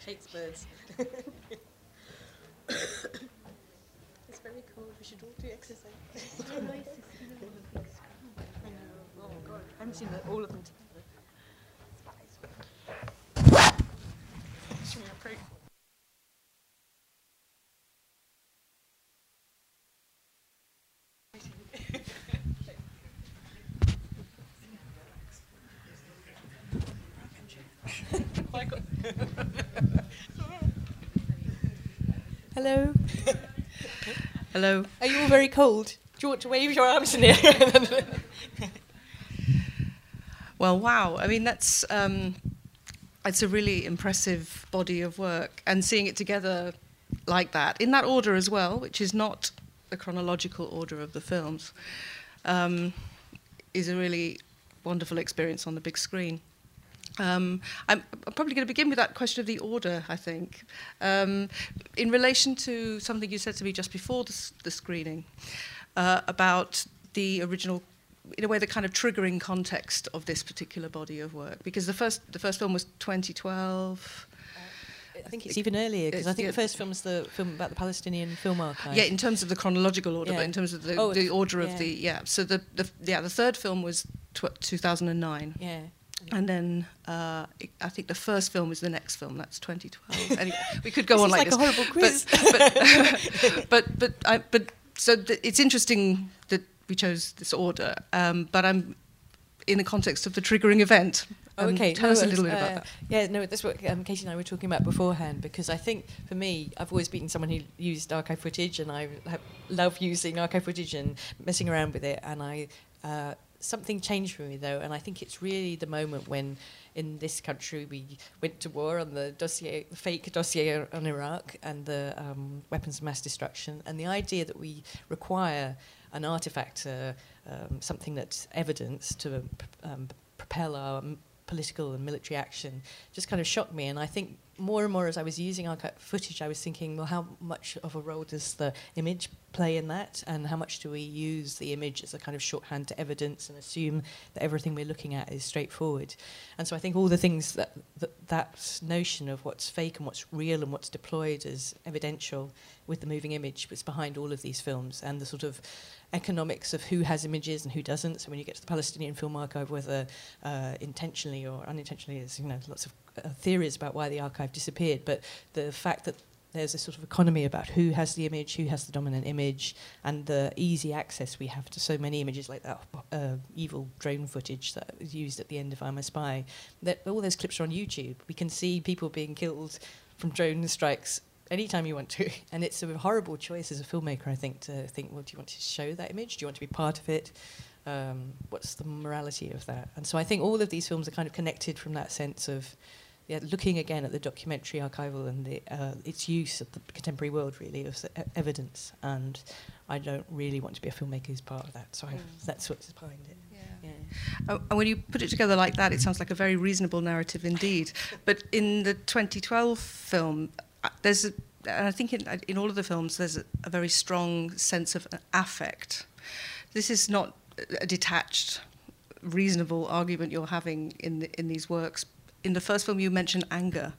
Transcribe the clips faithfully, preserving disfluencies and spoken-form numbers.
hates birds. It's very cold. We should all do exercise. It's so nice to see them on the big screen. I know. Oh God, I haven't seen the, all of them together. Should we approach? Hello. Hello. Are you all very cold? Do you want to wave your arms in the air? Well, wow. I mean, that's um, it's a really impressive body of work, and seeing it together like that, in that order as well, which is not the chronological order of the films, um, is a really wonderful experience on the big screen. Um, I'm, I'm probably going to begin with that question of the order, I think. Um, in relation to something you said to me just before the, s- the screening, uh, about the original, in a way, the kind of triggering context of this particular body of work. Because the first, the first film was twenty twelve. I think it's even earlier, because I think yeah. the first film was the film about the Palestinian Film Archive. Yeah, in terms of the chronological order, Yeah. but in terms of the, Oh, the order yeah. of the, yeah. So the, the, yeah, the third film was tw- two thousand nine. Yeah. And then uh, I think the first film is the next film. That's twenty twelve. Anyway, we could go This on is like, like this. a horrible quiz. But but but, but, I, but so th- it's interesting that we chose this order. Um, but I'm in the context of the triggering event. Oh, Um, okay. Tell no, us a it's, little bit uh, about that. Yeah, no, that's what um, Katie and I were talking about beforehand, because I think, for me, I've always been someone who used archive footage, and I have, love using archive footage and messing around with it, and I... Uh, something changed for me, though, and I think it's really the moment when, in this country, we went to war on the dossier, the fake dossier on Iraq and the um, weapons of mass destruction, and the idea that we require an artifact, uh, um, something that's evidence to um, propel our m- political and military action, just kind of shocked me. And I think more and more as I was using archive footage, I was thinking, well, how much of a role does the image play in that, and how much do we use the image as a kind of shorthand to evidence and assume that everything we're looking at is straightforward? And so I think all the things that that, that notion of what's fake and what's real and what's deployed as evidential with the moving image was behind all of these films, and the sort of economics of who has images and who doesn't. So when you get to the Palestinian Film Archive, whether uh, intentionally or unintentionally, there's, you know, lots of uh, theories about why the archive disappeared, but the fact that there's a sort of economy about who has the image, who has the dominant image, and the easy access we have to so many images, like that uh, evil drone footage that was used at the end of I'm a Spy. That all those clips are on YouTube. We can see people being killed from drone strikes anytime you want to, and it's a horrible choice as a filmmaker, I think, to think, well, do you want to show that image? Do you want to be part of it? Um, what's the morality of that? And so I think all of these films are kind of connected from that sense of, yeah, looking again at the documentary archival and the, uh, its use of the contemporary world, really, of e- evidence. And I don't really want to be a filmmaker who's part of that, so I, that's what's behind it. Yeah. Uh, and when you put it together like that, it sounds like a very reasonable narrative indeed. But in the twenty twelve film, uh, there's, a, and I think in, in all of the films, there's a, a very strong sense of affect. This is not a detached, reasonable argument you're having in the, in these works. In the first film, you mentioned anger.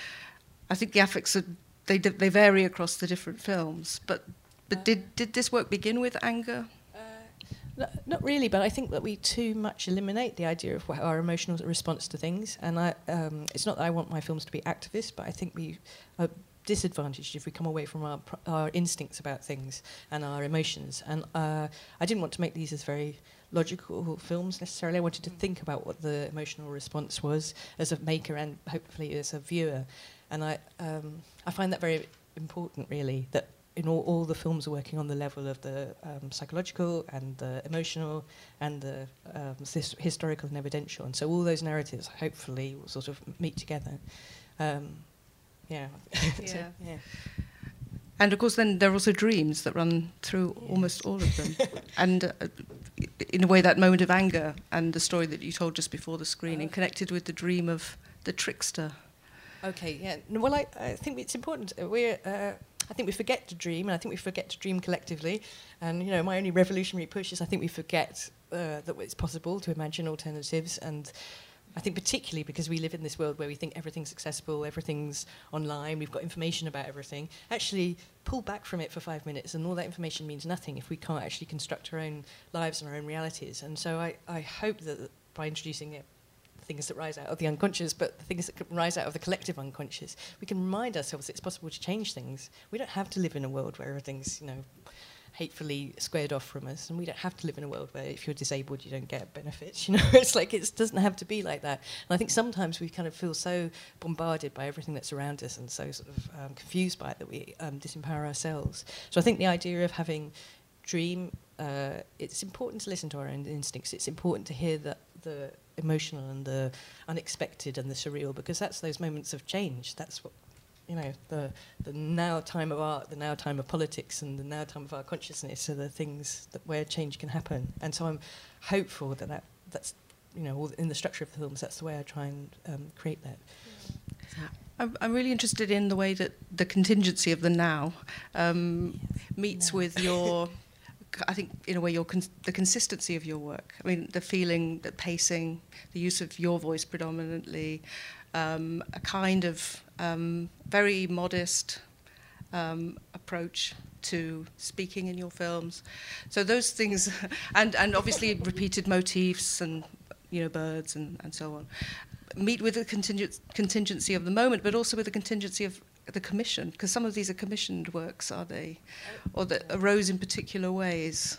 I think the affects are, they they vary across the different films. But but uh, did did this work begin with anger? No, not really, but I think that we too much eliminate the idea of our emotional response to things. And I, um, it's not that I want my films to be activist, but I think we are disadvantaged if we come away from our, our instincts about things and our emotions. And uh, I didn't want to make these as very logical films necessarily. I wanted to think about what the emotional response was as a maker and hopefully as a viewer. And I, um, I find that very important, really, that in all, all the films are working on the level of the um, psychological and the emotional and the um, his- historical and evidential. And so all those narratives hopefully will sort of meet together. Um, yeah. Yeah. So, yeah. And of course then there are also dreams that run through yeah. almost all of them. And uh, in a way that moment of anger and the story that you told just before the screening uh, connected with the dream of the trickster. Okay, yeah. No, well, I, I think it's important. We're... Uh, I think we forget to dream, and I think we forget to dream collectively. And, you know, my only revolutionary push is I think we forget uh, that it's possible to imagine alternatives. And I think particularly because we live in this world where we think everything's accessible, everything's online, we've got information about everything, actually pull back from it for five minutes and all that information means nothing if we can't actually construct our own lives and our own realities. And so I, I hope that by introducing it, things that rise out of the unconscious, but the things that can rise out of the collective unconscious, we can remind ourselves it's possible to change things. We don't have to live in a world where everything's, you know, hatefully squared off from us, and we don't have to live in a world where if you're disabled you don't get benefits, you know. It's like it doesn't have to be like that. And I think sometimes we kind of feel so bombarded by everything that's around us and so sort of um, confused by it that we um, disempower ourselves. So I think the idea of having dream, uh, it's important to listen to our own instincts. It's important to hear the, the emotional and the unexpected and the surreal, because that's those moments of change. That's what, you know, the the now time of art, the now time of politics, and the now time of our consciousness are the things that where change can happen. And so I'm hopeful that, that that's, you know, all in the structure of the films, that's the way I try and um, create that. Yeah. I'm, I'm really interested in the way that the contingency of the now um, yes. meets now. with your, I think, in a way, your con- the consistency of your work. I mean, the feeling, the pacing, the use of your voice predominantly, um, a kind of um, very modest um, approach to speaking in your films. So those things, and, and obviously repeated motifs and, you know, birds and, and so on, meet with the contingent, contingency of the moment, but also with the contingency of the commission, because some of these are commissioned works, are they? Or that arose in particular ways?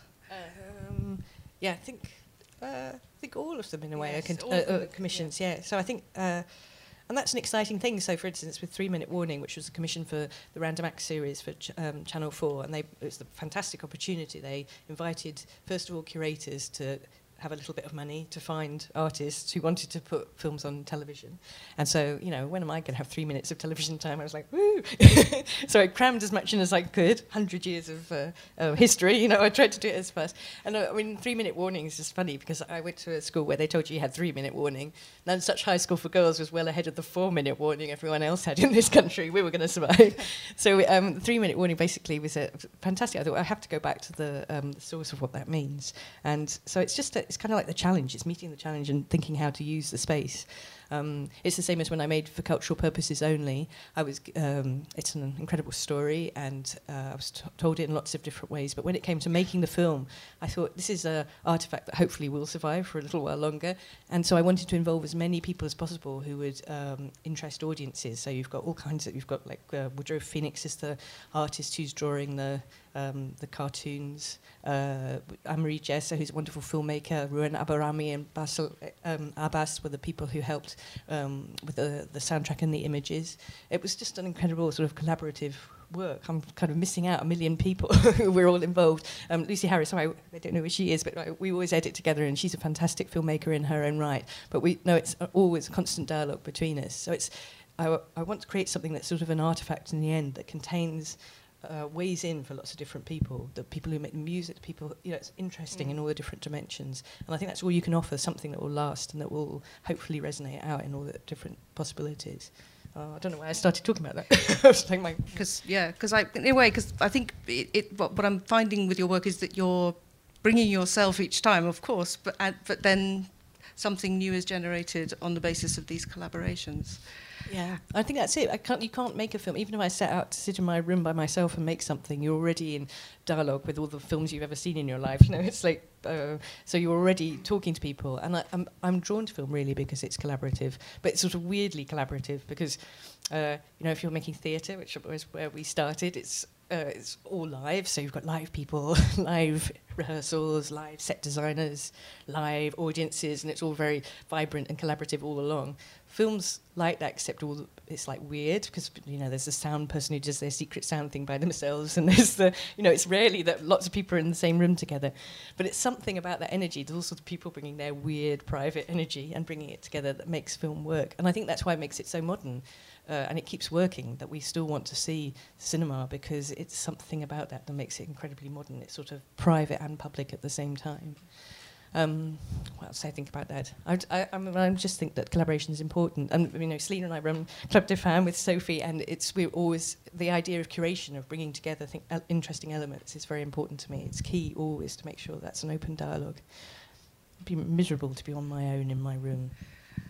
Um, yeah, I think uh, I think all of them in a way Yes, are con- all uh, of them, uh, commissions, yeah. yeah. So I think, uh, and that's an exciting thing. So for instance, with Three Minute Warning, which was a commission for the Random Act series for ch- um, Channel four, and they, it was a fantastic opportunity. They invited, first of all, curators to have a little bit of money to find artists who wanted to put films on television. And so, you know, when am I going to have three minutes of television time? I was like, woo! So I crammed as much in as I could, one hundred years of uh, uh, history, you know, I tried to do it as fast. And uh, I mean, Three Minute Warning is just funny because I went to a school where they told you you had Three Minute Warning. And such high school for girls was well ahead of the Four Minute Warning everyone else had in this country. We were going to survive. So um, Three Minute Warning basically was a fantastic. I thought I have to go back to the, um, the source of what that means. And so it's just, a, it's kind of like the challenge. It's meeting the challenge and thinking how to use the space. Um, it's the same as when I made For Cultural Purposes Only. I was, um, it's an incredible story, and uh, I was t- told it in lots of different ways. But when it came to making the film, I thought this is an artifact that hopefully will survive for a little while longer. And so I wanted to involve as many people as possible who would um, interest audiences. So you've got all kinds of, you've got like uh, Woodrow Phoenix is the artist who's drawing the um, the cartoons. Uh, Anne-Marie Jesser, who's a wonderful filmmaker. Ruan Abarami and Basil um, Abbas were the people who helped um, with the, the soundtrack and the images. It was just an incredible sort of collaborative work. I'm kind of missing out a million people who were all involved. Um, Lucy Harris, I, I don't know who she is, but I, we always edit together, and she's a fantastic filmmaker in her own right. But we know it's always a constant dialogue between us. So it's, I, I want to create something that's sort of an artifact in the end that contains Uh, ways in for lots of different people, the people who make the music, the people, you know, it's interesting mm. in all the different dimensions. And I think that's all you can offer, something that will last and that will hopefully resonate out in all the different possibilities. Uh, I don't know why I started talking about that. Because, yeah, because I, in a way, because I think it, it, what, what I'm finding with your work is that you're bringing yourself each time, of course, but, uh, but then something new is generated on the basis of these collaborations. Yeah, I think that's it. I can't, you can't make a film. Even if I set out to sit in my room by myself and make something, you're already in dialogue with all the films you've ever seen in your life. You know, it's like, uh, so you're already talking to people. And I, I'm, I'm drawn to film really because it's collaborative, but it's sort of weirdly collaborative because, uh, you know, if you're making theatre, which was where we started, it's uh, it's all live. So you've got live people, live rehearsals, live set designers, live audiences, and it's all very vibrant and collaborative all along. Films like that, except all the, it's like weird because, you know, there's a sound person who does their secret sound thing by themselves, and there's the, you know, it's rarely that lots of people are in the same room together. But it's something about that energy. There's also the people bringing their weird private energy and bringing it together that makes film work. And I think that's why it makes it so modern, uh, and it keeps working, that we still want to see cinema because it's something about that that makes it incredibly modern. It's sort of private and public at the same time. Um, what else do I think about that? I, I, I, mean, I just think that collaboration is important. And, you know, Selena and I run Club de Femme with Sophie, and it's we're always, the idea of curation, of bringing together think, uh, interesting elements is very important to me. It's key always to make sure that's an open dialogue. It'd be miserable to be on my own in my room.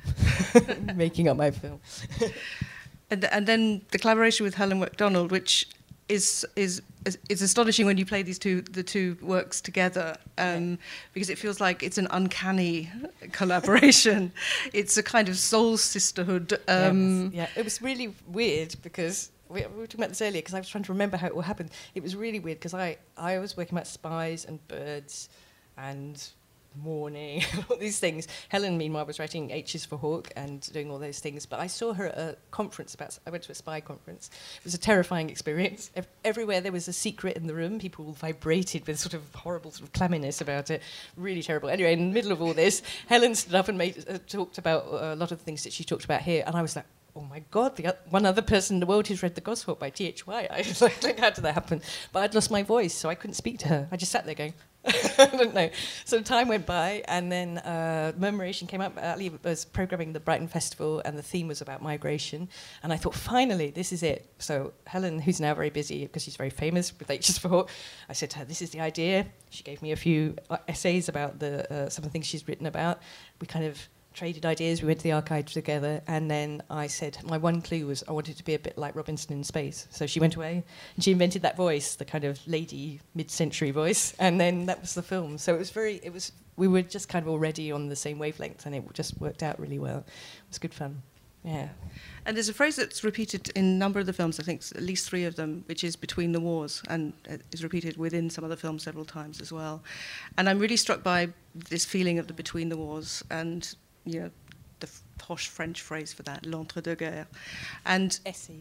making up my film. And, and then the collaboration with Helen MacDonald, which is is is astonishing when you play these two the two works together, um, yeah. because it feels like it's an uncanny collaboration. It's a kind of soul sisterhood. Um, yes. Yeah, it was really weird because we, we were talking about this earlier because I was trying to remember how it all happened. It was really weird because I I was working about spies and birds and mourning, all these things. Helen, meanwhile, was writing H's for Hawk and doing all those things. But I saw her at a conference about. I went to a spy conference. It was a terrifying experience. Ev- everywhere there was a secret in the room. People vibrated with sort of horrible sort of clamminess about it. Really terrible. Anyway, in the middle of all this, Helen stood up and made, uh, talked about uh, a lot of the things that she talked about here, and I was like, oh my God, the o- one other person in the world who's read The Goshawk by T H Y. I was like, how did that happen? But I'd lost my voice, so I couldn't speak to her. I just sat there going, I don't know. So time went by, and then uh, Murmuration came up. Ali was programming the Brighton Festival, and the theme was about migration. And I thought, finally, this is it. So Helen, who's now very busy because she's very famous with H's for Hawk, I said to her, this is the idea. She gave me a few uh, essays about the uh, some of the things she's written about. We kind of traded ideas, we went to the archives together, and then I said, my one clue was I wanted to be a bit like Robinson in space. So she went away, and she invented that voice, the kind of lady mid-century voice, and then that was the film. So it was very, it was, we were just kind of already on the same wavelength, and it just worked out really well. It was good fun. Yeah. And there's a phrase that's repeated in a number of the films, I think at least three of them, which is between the wars, and is repeated within some of the films several times as well. And I'm really struck by this feeling of the between the wars, and you know, the posh French phrase for that, l'entre-deux-guerres. And,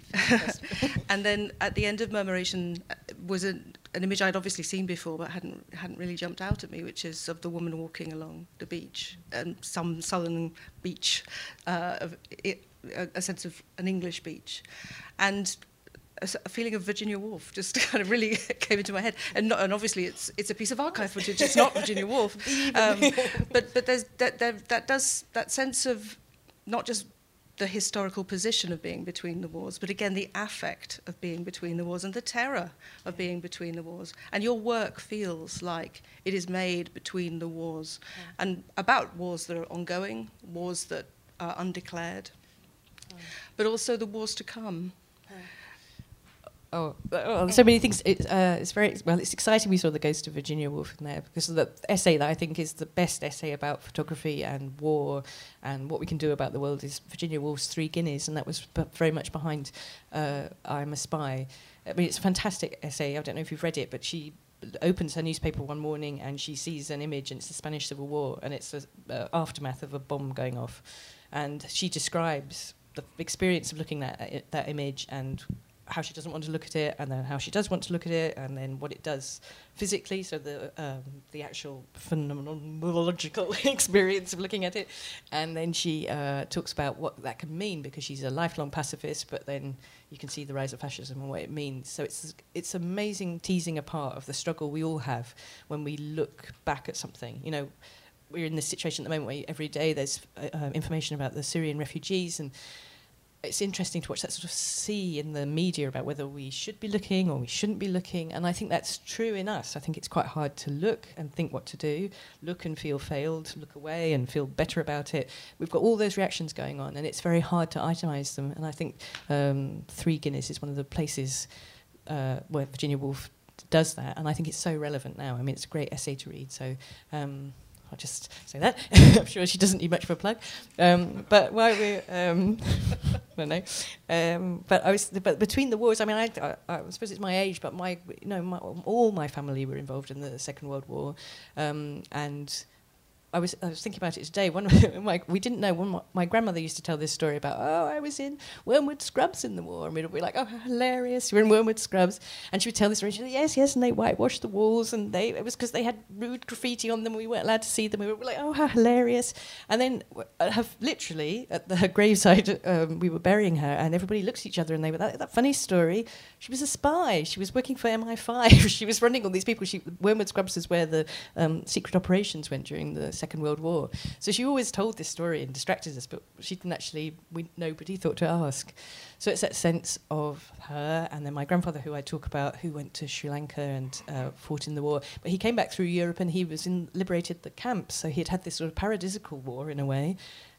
and then at the end of Murmuration was a, an image I'd obviously seen before, but hadn't hadn't really jumped out at me, which is of the woman walking along the beach, and some southern beach, uh, of it, a, a sense of an English beach. And a, a feeling of Virginia Woolf just kind of really came into my head, and, not, and obviously it's it's a piece of archive footage. It's not Virginia Woolf, um, but but there's that there, that does that sense of not just the historical position of being between the wars, but again the affect of being between the wars and the terror of being between the wars. And your work feels like it is made between the wars, yeah. and about wars that are ongoing, wars that are undeclared, oh. but also the wars to come. Oh, oh, so many things. It, uh, it's very well. It's exciting. We saw the Ghost of Virginia Woolf in there because of the essay that I think is the best essay about photography and war and what we can do about the world is Virginia Woolf's Three Guineas, and that was b- very much behind uh, I'm a Spy. I mean, it's a fantastic essay. I don't know if you've read it, but she opens her newspaper one morning and she sees an image, and it's the Spanish Civil War, and it's the uh, aftermath of a bomb going off, and she describes the experience of looking at it, that image and how she doesn't want to look at it, and then how she does want to look at it, and then what it does physically, so the um, the actual phenomenological experience of looking at it. And then she uh, talks about what that can mean, because she's a lifelong pacifist, but then you can see the rise of fascism and what it means. So it's it's amazing teasing apart of the struggle we all have when we look back at something. You know, we're in this situation at the moment where every day there's uh, information about the Syrian refugees, and it's interesting to watch that sort of sea in the media about whether we should be looking or we shouldn't be looking. And I think that's true in us. I think it's quite hard to look and think what to do, look and feel failed, look away and feel better about it. We've got all those reactions going on, and it's very hard to itemise them. And I think um, Three Guineas is one of the places uh, where Virginia Woolf does that. And I think it's so relevant now. I mean, it's a great essay to read. So Um, I'll just say that. I'm sure she doesn't need much of a plug. Um, but while we're, um, I don't know. Um, but I was, but between the wars, I mean, I, I, I suppose it's my age, but my, you know, my, all my family were involved in the Second World War, um, and I was I was thinking about it today. One of my, we didn't know. One my, my grandmother used to tell this story about, oh, I was in Wormwood Scrubs in the war, and we'd be like, oh, how hilarious! We're in Wormwood Scrubs, and she would tell this story. She'd say, yes, yes, and they whitewashed the walls, and they it was because they had rude graffiti on them. We weren't allowed to see them. We were like, oh, how hilarious! And then, uh, have literally at the, her graveside, um, we were burying her, and everybody looked at each other, and they were that, that funny story. She was a spy. She was working for M I five. She was running all these people. She, Wormwood Scrubs is where the um, secret operations went during the Second World War. So she always told this story and distracted us, but she didn't actually, we, nobody thought to ask. So it's that sense of her, and then my grandfather, who I talk about, who went to Sri Lanka and uh, fought in the war, but he came back through Europe and he was in liberated the camps, so he'd had this sort of paradisical war in a way,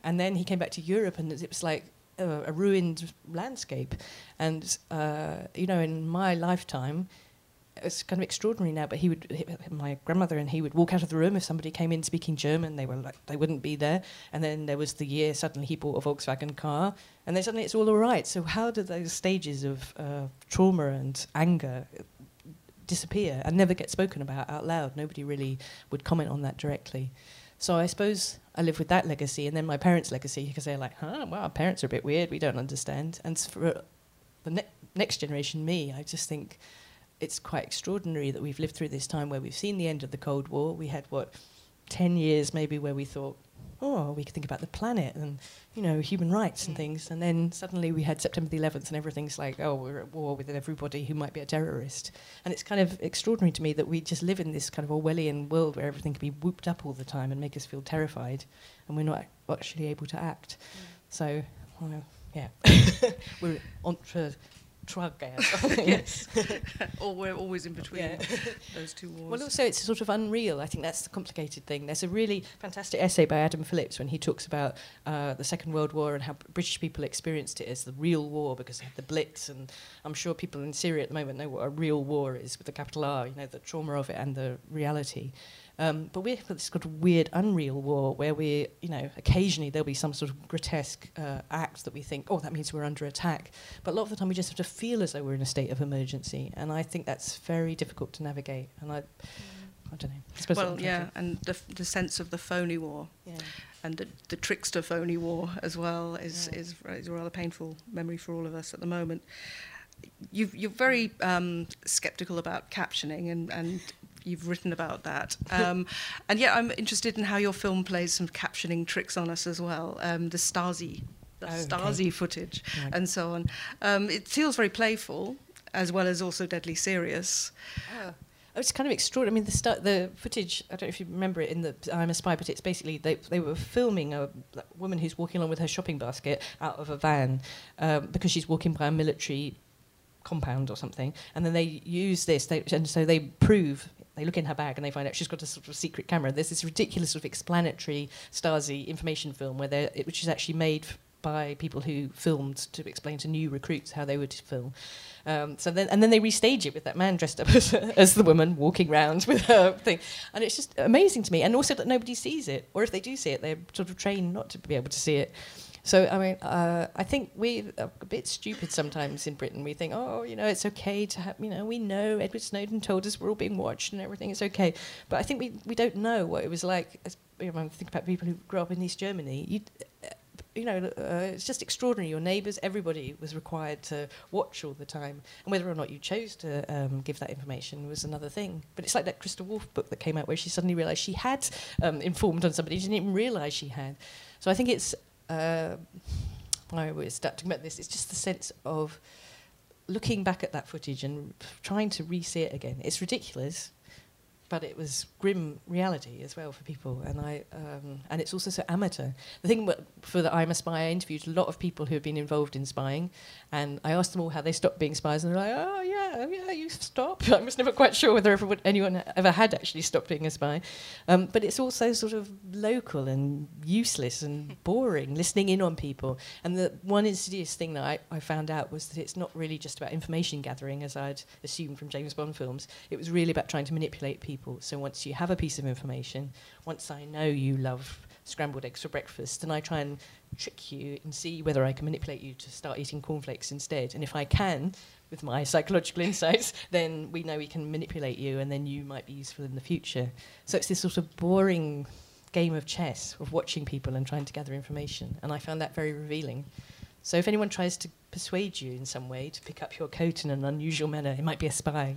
And then he came back to Europe, and it was like a, a ruined landscape. And, uh, you know, in my lifetime, it's kind of extraordinary now, but he would, he, my grandmother and he would walk out of the room if somebody came in speaking German. They were like, they wouldn't be there. And then there was the year suddenly he bought a Volkswagen car, and then suddenly it's all all right. So how do those stages of uh, trauma and anger disappear and never get spoken about out loud? Nobody really would comment on that directly. So I suppose I live with that legacy, and then my parents' legacy, because they're like, huh, well, our parents are a bit weird, we don't understand. And for the ne- next generation, me, I just think it's quite extraordinary that we've lived through this time where we've seen the end of the Cold War. We had, what, ten years maybe where we thought, oh, we could think about the planet and, you know, human rights and things. And then suddenly we had September the eleventh and everything's like, oh, we're at war with everybody who might be a terrorist. And it's kind of extraordinary to me that we just live in this kind of Orwellian world where everything can be whooped up all the time and make us feel terrified, and we're not actually able to act. Mm. So, well, yeah, we're entre... Yes. Or we're always in between yeah. those two wars. Well, also it's sort of unreal. I think that's the complicated thing. There's a really fantastic essay by Adam Phillips when he talks about uh, the Second World War and how British people experienced it as the real war because they had the Blitz, and I'm sure people in Syria at the moment know what a real war is with a capital R, you know, the trauma of it and the reality. Um, but we've got this sort of weird, unreal war where we, you know, occasionally there'll be some sort of grotesque uh, act that we think, oh, that means we're under attack. But a lot of the time we just sort of feel as though we're in a state of emergency. And I think that's very difficult to navigate. And I, mm. I don't know. I suppose well, yeah, and the, f- the sense of the phony war. Yeah. And the, the trickster phony war as well is, yeah. is, is a rather painful memory for all of us at the moment. You've, you're very um, sceptical about captioning, and, and you've written about that. Um, and yet I'm interested in how your film plays some captioning tricks on us as well, um, the Stasi, the oh, Stasi okay. footage, right. and so on. Um, it feels very playful, as well as also deadly serious. Oh. It's kind of extraordinary. I mean, the stu- the footage, I don't know if you remember it in the I'm a Spy, but it's basically they they were filming a like, woman who's walking along with her shopping basket out of a van um, because she's walking by a military compound or something, and then they use this, they, and so they prove, they look in her bag and they find out she's got a sort of secret camera. There's this ridiculous sort of explanatory Stasi information film where they which is actually made f- by people who filmed to explain to new recruits how they would film. Um, so then, and then they restage it with that man dressed up as, as the woman walking around with her thing, and it's just amazing to me. And also that nobody sees it, or if they do see it, they're sort of trained not to be able to see it. So, I mean, uh, I think we're a bit stupid sometimes in Britain. We think, oh, you know, it's okay to have, you know, we know Edward Snowden told us we're all being watched and everything, it's okay. But I think we, we don't know what it was like. As, you know, I think about people who grew up in East Germany. You, uh, you know, uh, it's just extraordinary. Your neighbours, everybody was required to watch all the time. And whether or not you chose to um, give that information was another thing. But it's like that Crystal Wolf book that came out where she suddenly realised she had um, informed on somebody she didn't even realise she had. So I think it's... Uh, I was starting about this. It's just the sense of looking back at that footage and trying to re-see it again. It's ridiculous, but it was grim reality as well for people, and I um, and it's also so amateur. The thing w- for the I'm a Spy, I interviewed a lot of people who have been involved in spying, and I asked them all how they stopped being spies, and they're like, oh yeah, yeah, you stopped. I was never quite sure whether everyone, anyone ever had actually stopped being a spy. Um, but it's also sort of local and useless and boring, listening in on people. And the one insidious thing that I, I found out was that it's not really just about information gathering, as I'd assumed from James Bond films. It was really about trying to manipulate people. So once you have a piece of information, once I know you love scrambled eggs for breakfast, then I try and trick you and see whether I can manipulate you to start eating cornflakes instead. And if I can, with my psychological insights, then we know we can manipulate you, and then you might be useful in the future. So it's this sort of boring game of chess of watching people and trying to gather information. And I found that very revealing. So if anyone tries to persuade you in some way to pick up your coat in an unusual manner, it might be a spy.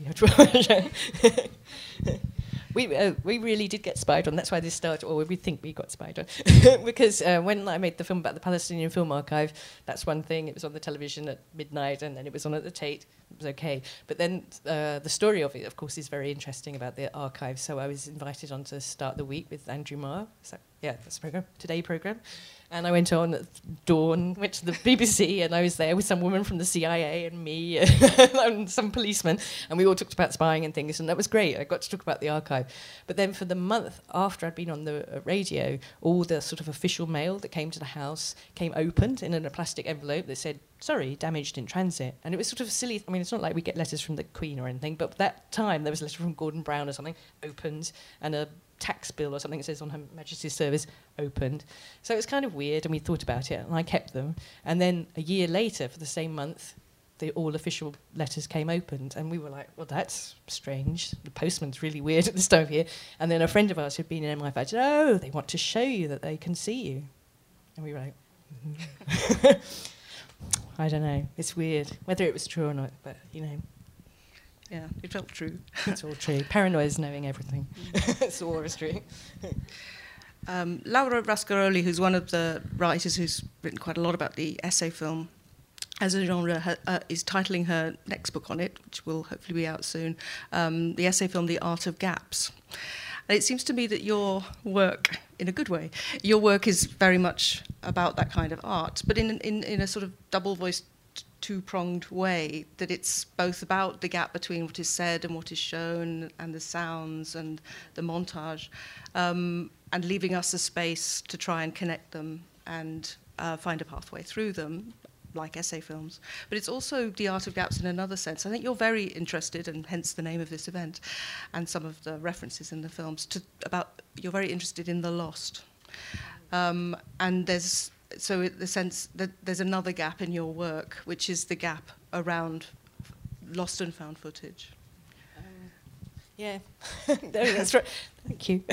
we uh, we really did get spied on. That's why this started, or we think we got spied on. Because uh, when I made the film about the Palestinian Film Archive, that's one thing. It was on the television at midnight, and then it was on at the Tate. was okay. But then uh, the story of it, of course, is very interesting about the archive. So I was invited on to start the week with Andrew Marr. So yeah, that's the program, Today program. And I went on at dawn, went to the B B C, and I was there with some woman from the C I A and me and some policemen, and we all talked about spying and things, and that was great. I got to talk about the archive. But then for the month after I'd been on the uh, radio, all the sort of official mail that came to the house came opened in a plastic envelope that said, sorry, damaged in transit. And it was sort of silly. I mean, it's not like we get letters from the Queen or anything, but that time there was a letter from Gordon Brown or something, opened, and a tax bill or something that says on Her Majesty's Service, opened. So it was kind of weird, and we thought about it, and I kept them. And then a year later, for the same month, the all official letters came opened, and we were like, well, that's strange. The postman's really weird at this time of year. And then a friend of ours who'd been in M I five said, oh, they want to show you that they can see you. And we were like, mm-hmm. I don't know. It's weird, whether it was true or not, but, you know. Yeah, it felt true. It's all true. Paranoia is knowing everything. It's always true. Um, Laura Rascaroli, who's one of the writers who's written quite a lot about the essay film as a genre, ha, uh, is titling her next book on it, which will hopefully be out soon, um, the essay film The Art of Gaps. And it seems to me that your work, in a good way, your work is very much about that kind of art, but in, in, in a sort of double-voiced, two-pronged way, that it's both about the gap between what is said and what is shown and the sounds and the montage, um, and leaving us a space to try and connect them and uh, find a pathway through them, like essay films. But it's also the art of gaps in another sense. I think you're very interested, and hence the name of this event, and some of the references in the films, to about you're very interested in the lost. Um, and there's so in the sense that there's another gap in your work, which is the gap around lost and found footage. Um, yeah, no, that's right. Thank you.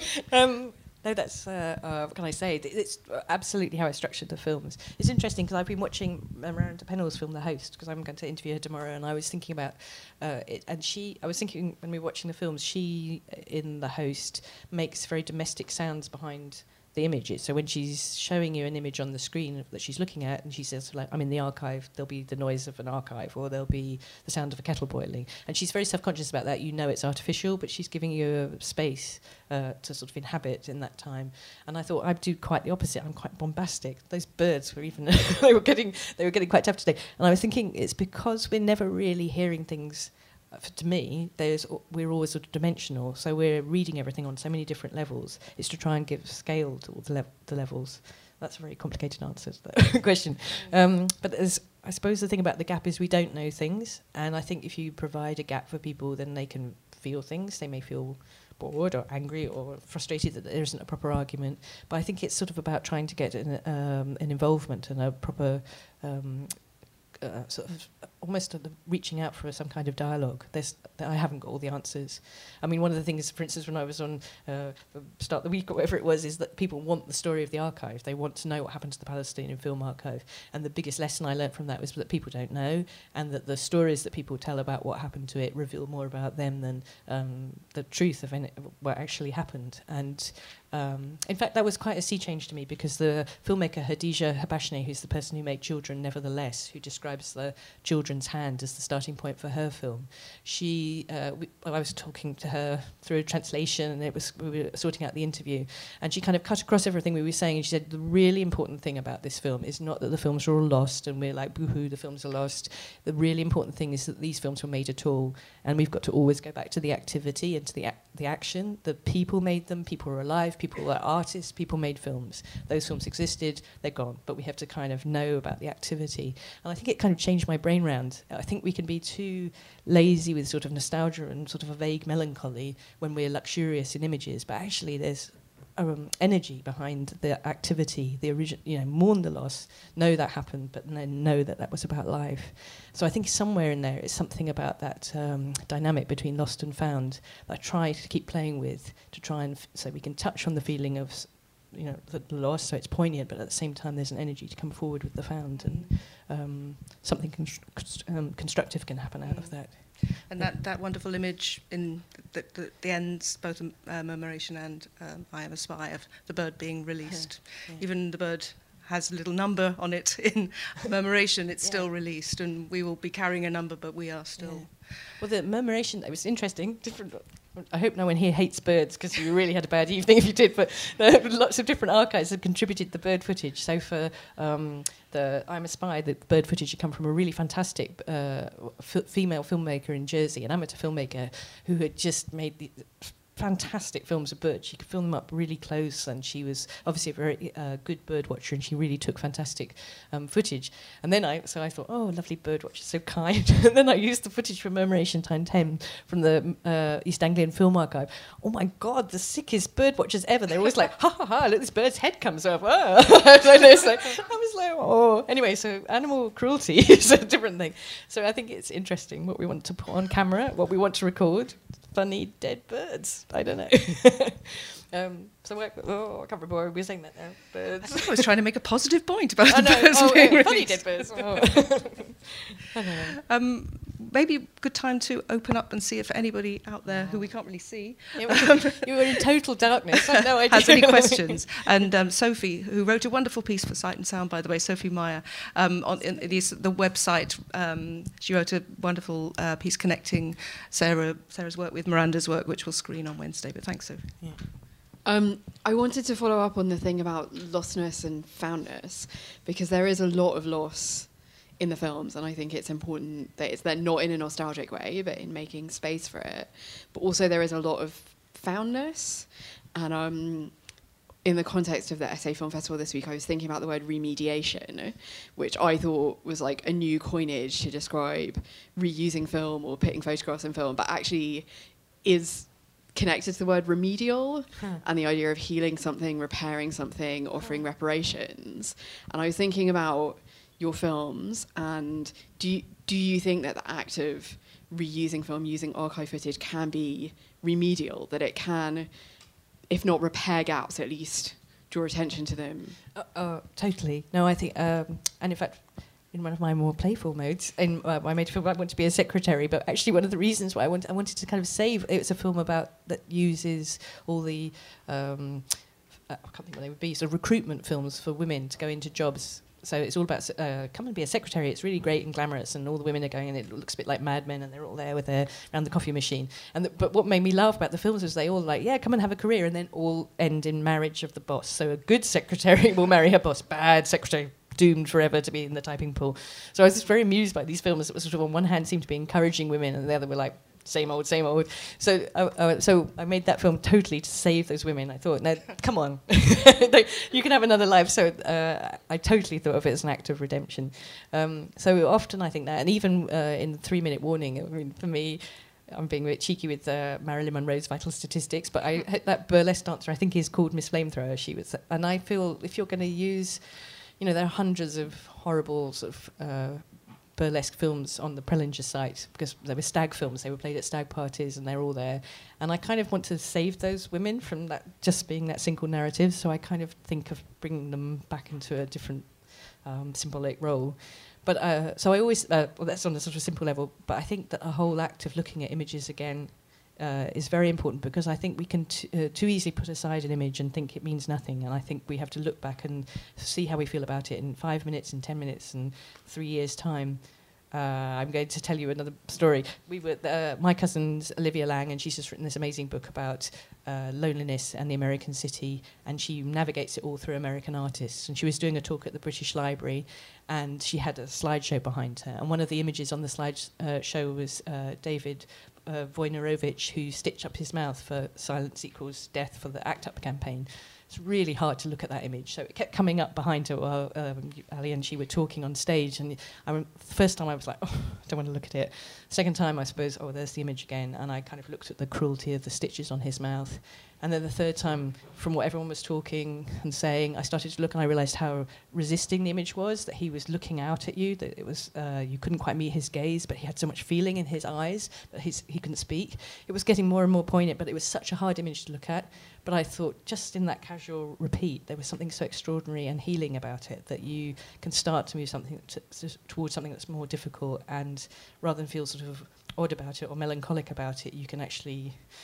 um, No, that's, uh, uh, what can I say? It's absolutely how I structured the films. It's interesting because I've been watching Miranda Pennell's film, The Host, because I'm going to interview her tomorrow, and I was thinking about uh, it, and she, I was thinking when we were watching the films, she, in The Host, makes very domestic sounds behind the images. So when she's showing you an image on the screen that she's looking at, and she says, like, I'm in the archive, there'll be the noise of an archive, or there'll be the sound of a kettle boiling. And she's very self-conscious about that. You know it's artificial, but she's giving you a space uh, to sort of inhabit in that time. And I thought I'd do quite the opposite. I'm quite bombastic. Those birds were even, they were getting they were getting quite tough today. And I was thinking it's because we're never really hearing things. To me, there's we're always sort of dimensional, so we're reading everything on so many different levels. It's to try and give scale to all the, le- the levels. That's a very complicated answer to that question. Um, but there's, I suppose the thing about the gap is we don't know things, and I think if you provide a gap for people, then they can feel things. They may feel bored or angry or frustrated that there isn't a proper argument. But I think it's sort of about trying to get an, um, an involvement and a proper um, uh, sort of almost reaching out for some kind of dialogue. There's, I haven't got all the answers. I mean, one of the things, for instance, when I was on uh, Start the Week or whatever it was, is that people want the story of the archive. They want to know what happened to the Palestinian Film Archive. And the biggest lesson I learnt from that was that people don't know, and that the stories that people tell about what happened to it reveal more about them than um, the truth of any, what actually happened. And um, in fact, that was quite a sea change to me, because the filmmaker Hadija Habashne, who's the person who made Children Nevertheless, who describes the children's hand as the starting point for her film, she, uh, we, well, I was talking to her through a translation, and it was we were sorting out the interview, and she kind of cut across everything we were saying, and she said the really important thing about this film is not that the films are all lost and we're like, boo-hoo, the films are lost. The really important thing is that these films were made at all, and we've got to always go back to the activity and to the, ac- the action. The people made them, people were alive, people were artists, people made films. Those films existed, they're gone, but we have to kind of know about the activity. And I think it kind of changed my brain round. I think we can be too lazy with sort of nostalgia and sort of a vague melancholy when we're luxurious in images, but actually there's um, energy behind the activity, the origin, you know, mourn the loss, know that happened, but then know that that was about life. So I think somewhere in there is something about that um, dynamic between lost and found that I try to keep playing with, to try and f- so we can touch on the feeling of, you know, the loss, so it's poignant, but at the same time there's an energy to come forward with the found, and um, something const- um, constructive can happen out of that. And that, that wonderful image in the, the, the ends, both uh, Murmuration and um, I Am a Spy, of the bird being released. Yeah. Yeah. Even the bird has a little number on it in Murmuration, it's Yeah. still released, and we will be carrying a number, but we are still... Yeah. Well, the Murmuration, it was interesting. Different. I hope no one here hates birds, because you really had a bad evening if you did, but there are lots of different archives have contributed the bird footage. So for um, the I'm a Spy, the bird footage had come from a really fantastic uh, f- female filmmaker in Jersey, an amateur filmmaker who had just made the fantastic films of birds. She could film them up really close, and she was obviously a very uh, good bird watcher, and she really took fantastic um, footage. And then I, so I thought, oh, lovely bird watcher, so kind. And then I used the footage from Murmuration Time ten from the uh, East Anglian Film Archive. Oh my God, the sickest bird watchers ever. They're always like, ha ha ha, look, this bird's head comes up. Oh. So it's like, I was like, oh. Anyway, so animal cruelty is a different thing. So I think it's interesting what we want to put on camera, what we want to record. Funny dead birds. I don't know. um, so I, oh, I can't remember why we were saying that now. Birds. I was trying to make a positive point about I the know. birds Oh, being yeah, funny released. dead birds. Oh. I don't know. Um, maybe a good time to open up and see if anybody out there who we can't really see Yeah, well, you were in total darkness. I had no idea. has any questions. And um, Sophie, who wrote a wonderful piece for Sight and Sound, by the way, Sophie Meyer, um, on in, it is the website. Um, she wrote a wonderful uh, piece connecting Sarah Sarah's work with Miranda's work, which will screen on Wednesday. But thanks, Sophie. Yeah. Um, I wanted to follow up on the thing about lostness and foundness, because there is a lot of loss in the films, and I think it's important that it's they're not in a nostalgic way, but in making space for it. But also there is a lot of foundness, and um, in the context of the S A Film Festival this week, I was thinking about the word remediation, which I thought was like a new coinage to describe reusing film or putting photographs in film, but actually is connected to the word remedial Huh. and the idea of healing something, repairing something, offering reparations. And I was thinking about your films, and do you, do you think that the act of reusing film, using archive footage, can be remedial, that it can, if not repair gaps, at least draw attention to them? Uh, uh, totally. No, I think, um, and in fact, in one of my more playful modes, in uh, my major film, I want to be a secretary. But actually, one of the reasons why I want, I wanted to kind of save, it was a film about that uses all the, um, uh, I can't think what they would be, sort of recruitment films for women to go into jobs. So it's all about uh, come and be a secretary. It's really great and glamorous, and all the women are going, and it looks a bit like Mad Men, and they're all there with their around the coffee machine. And the, but what made me laugh about the films was they all like, yeah, come and have a career, and then all end in marriage of the boss. So a good secretary will marry her boss. Bad secretary, doomed forever to be in the typing pool. So I was just very amused by these films that was sort of on one hand seemed to be encouraging women, and the other were like, same old, same old. So, uh, uh, so I made that film totally to save those women. I thought, no, come on, They, you can have another life. So uh, I totally thought of it as an act of redemption. Um, so often I think that, and even uh, in the three-minute warning, I mean, for me, I'm being a bit cheeky with uh, Marilyn Monroe's vital statistics, but I, that burlesque dancer, I think, is called Miss Flamethrower. She was, and I feel if you're going to use, you know, there are hundreds of horrible sort of uh, burlesque films on the Prelinger site, because they were stag films. They were played at stag parties, and they're all there. And I kind of want to save those women from that just being that single narrative. So I kind of think of bringing them back into a different um, symbolic role. But uh, so I always, uh, well, that's on a sort of simple level. But I think that a whole act of looking at images again uh, is very important, because I think we can t- uh, too easily put aside an image and think it means nothing. And I think we have to look back and see how we feel about it in five minutes, in ten minutes, and three years' time. Uh, I'm going to tell you another story. We were uh, my cousin's Olivia Lang, and she's just written this amazing book about uh, loneliness and the American city, and she navigates it all through American artists. And she was doing a talk at the British Library, and she had a slideshow behind her. And one of the images on the slideshow uh, was uh, David uh, Wojnarowicz, who stitched up his mouth for Silence Equals Death for the ACT UP campaign. It's really hard to look at that image. So it kept coming up behind her while um, Ali and she were talking on stage. And I mean, the first time I was like, oh, I don't want to look at it. Second time, I suppose, oh, there's the image again. And I kind of looked at the cruelty of the stitches on his mouth. And then the third time, from what everyone was talking and saying, I started to look, and I realised how resisting the image was, that he was looking out at you, that it was uh, you couldn't quite meet his gaze, but he had so much feeling in his eyes that his, he couldn't speak. It was getting more and more poignant, but it was such a hard image to look at. But I thought, just in that casual repeat, there was something so extraordinary and healing about it, that you can start to move something to, to, towards something that's more difficult, and rather than feel sort of odd about it or melancholic about it, you can actually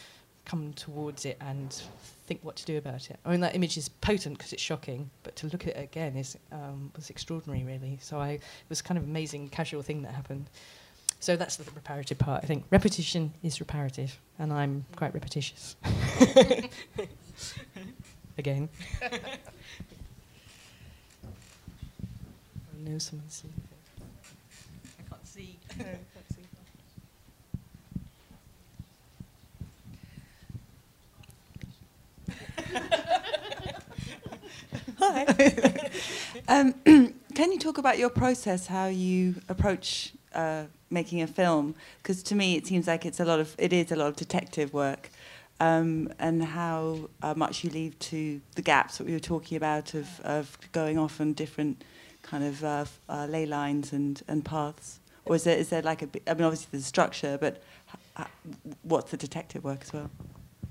come towards it and think what to do about it. I mean, that image is potent because it's shocking, but to look at it again is um, was extraordinary, really. So I, it was kind of amazing, casual thing that happened. So that's the reparative part. I think repetition is reparative, and I'm quite repetitious. Again. I know someone's seen it. I can't see. No, I can't see. Hi. um, can you talk about your process, how you approach uh, making a film? Because to me, it seems like it's a lot of it is a lot of detective work, um, and how uh, much you leave to the gaps that we were talking about of, of going off on different kind of uh, uh, ley lines and, and paths. Or is there is there like a bi- I mean, obviously there's a structure, but h- h- what's the detective work as well?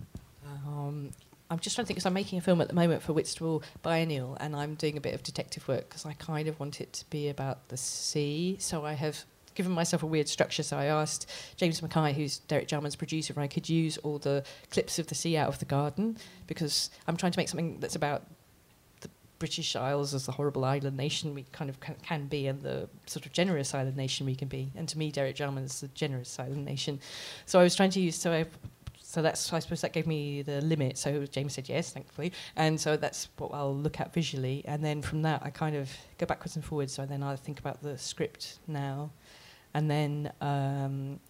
Um, I'm just trying to think, because I'm making a film at the moment for Whitstable Biennial, and I'm doing a bit of detective work because I kind of want it to be about the sea. So I have given myself a weird structure. So I asked James Mackay, who's Derek Jarman's producer, if I could use all the clips of the sea out of the garden, because I'm trying to make something that's about the British Isles as the horrible island nation we kind of can, can be, and the sort of generous island nation we can be. And to me, Derek Jarman is the generous island nation. So I was trying to use... so I So that's, I suppose that gave me the limit. So James said yes, thankfully. And so that's what I'll look at visually. And then from that, I kind of go backwards and forwards. So then I think about the script now. And then um,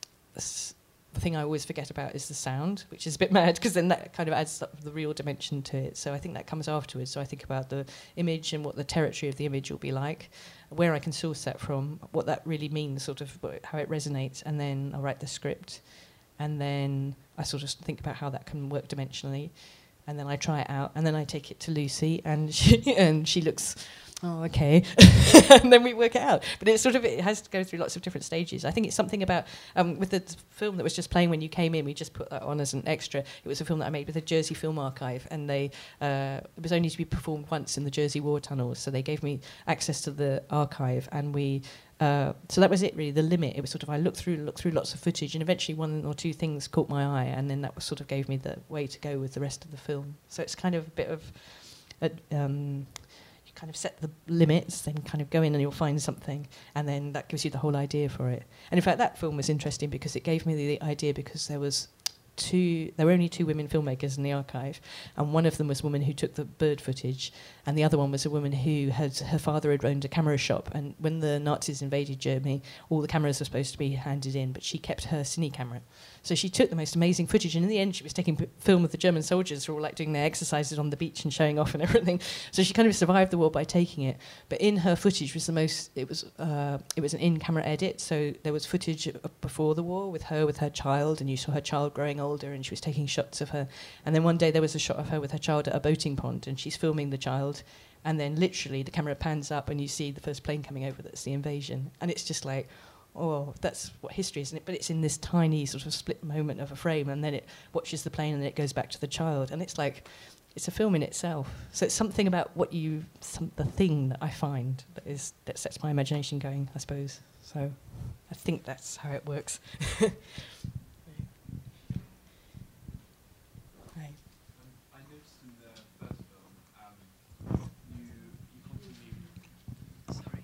the thing I always forget about is the sound, which is a bit mad, because then that kind of adds up the real dimension to it. So I think that comes afterwards. So I think about the image and what the territory of the image will be like, where I can source that from, what that really means, sort of how it resonates. And then I'll write the script. And then I sort of think about how that can work dimensionally, and then I try it out, and then I take it to Lucy, and she and she looks, oh, okay, and then we work it out. But it's sort of it has to go through lots of different stages. I think it's something about um, with the film that was just playing when you came in. We just put that on as an extra. It was a film that I made with the Jersey Film Archive, and they uh, it was only to be performed once in the Jersey War tunnels, so they gave me access to the archive, and we. Uh, so that was it, really, the limit. It was sort of, I looked through, looked through lots of footage, and eventually one or two things caught my eye, and then that was sort of gave me the way to go with the rest of the film. So it's kind of a bit of, a, um, you kind of set the limits, then kind of go in and you'll find something, and then that gives you the whole idea for it. And in fact, that film was interesting because it gave me the, the idea because there was two, there were only two women filmmakers in the archive, and one of them was a woman who took the bird footage, and the other one was a woman who had, her father had owned a camera shop, and when the Nazis invaded Germany, all the cameras were supposed to be handed in, but she kept her cine camera. So she took the most amazing footage, and in the end she was taking p- film of the German soldiers who were all like doing their exercises on the beach and showing off and everything. So she kind of survived the war by taking it. But in her footage was the most, it was uh, it was an in-camera edit, so there was footage of before the war with her with her child, and you saw her child growing older, and she was taking shots of her. And then one day there was a shot of her with her child at a boating pond, and she's filming the child, and then literally the camera pans up and you see the first plane coming over, that's the invasion. And it's just like, oh, that's what history is, isn't it? But it's in this tiny sort of split moment of a frame, and then it watches the plane and then it goes back to the child. And it's like, it's a film in itself. So it's something about what you, some, the thing that I find that is that sets my imagination going, I suppose. So I think that's how it works. Right. I noticed in the first film, um, you, you constantly... Sorry.